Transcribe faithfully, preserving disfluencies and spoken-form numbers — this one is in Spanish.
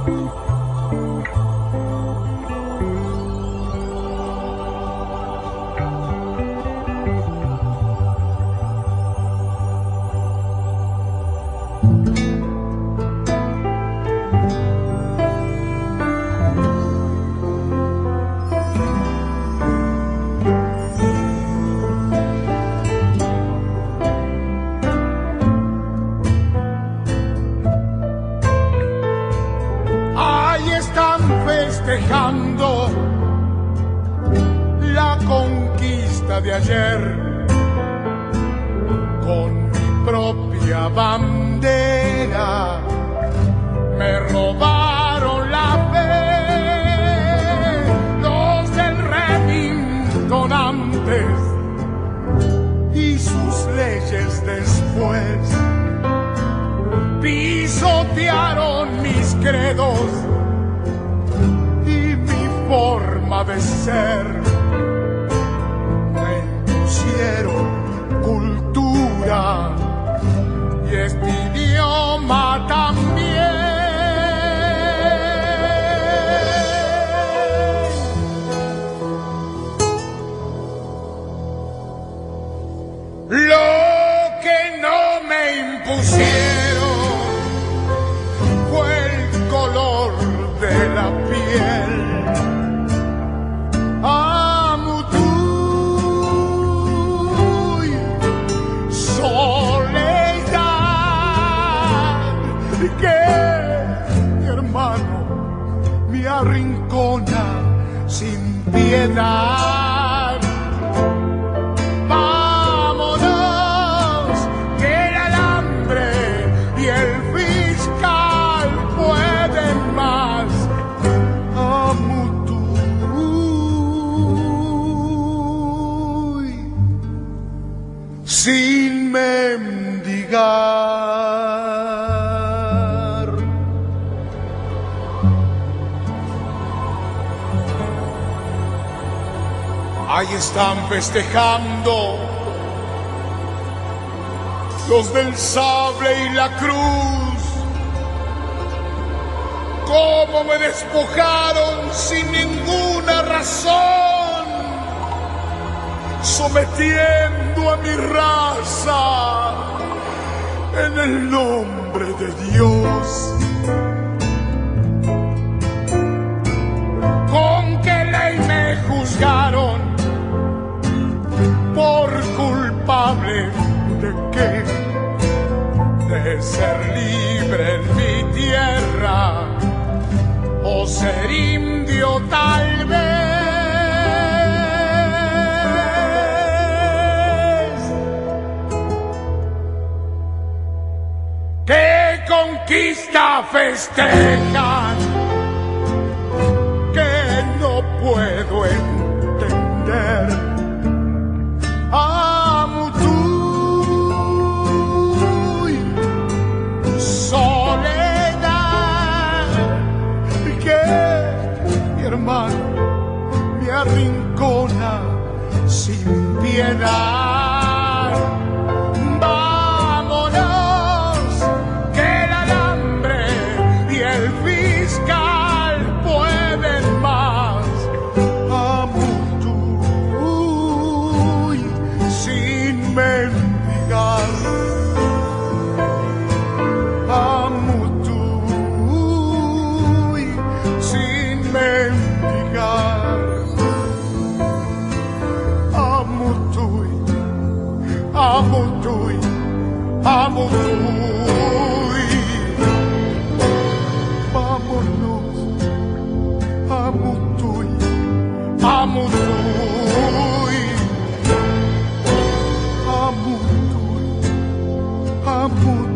Festejando la conquista de ayer con mi propia bandera. Me robaron la fe los del Remington antes y sus leyes después. Pisotearon mis credos, forma de ser, me impusieron cultura y este idioma también. Lo que no me impusieron fue el color de la piel. Arrincona sin piedad. Vámonos, que el alambre y el fiscal pueden más. Amutuy, sin mendigar. Ahí están festejando los del sable y la cruz. Cómo me despojaron sin ninguna razón, sometiendo a mi raza en el nombre de Dios. ¿Con qué ley me juzgaron? ¿Por culpable de qué? De ser libre en mi tierra o ser indio tal vez. ¿Qué conquista festejan que no puedo entender? Me arrincona sin piedad. Vámonos, que el alambre y el fiscal pueden más. Amutuy, sin mendigar. Amutuy, sin mendigar. Amutuy, amutuy, amutuy. Vámonos, amutuy, amutuy. Amutuy, amutuy.